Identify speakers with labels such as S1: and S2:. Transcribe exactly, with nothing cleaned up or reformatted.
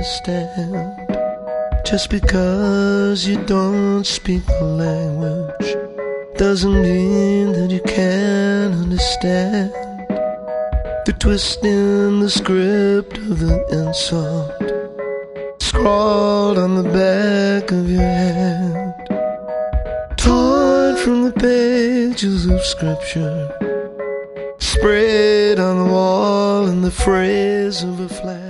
S1: understand. Just because you don't speak the language doesn't mean that you can't understand the twist in the script of the insult scrawled on the back of your hand, torn from the pages of scripture, sprayed on the wall in the phrase of a flag.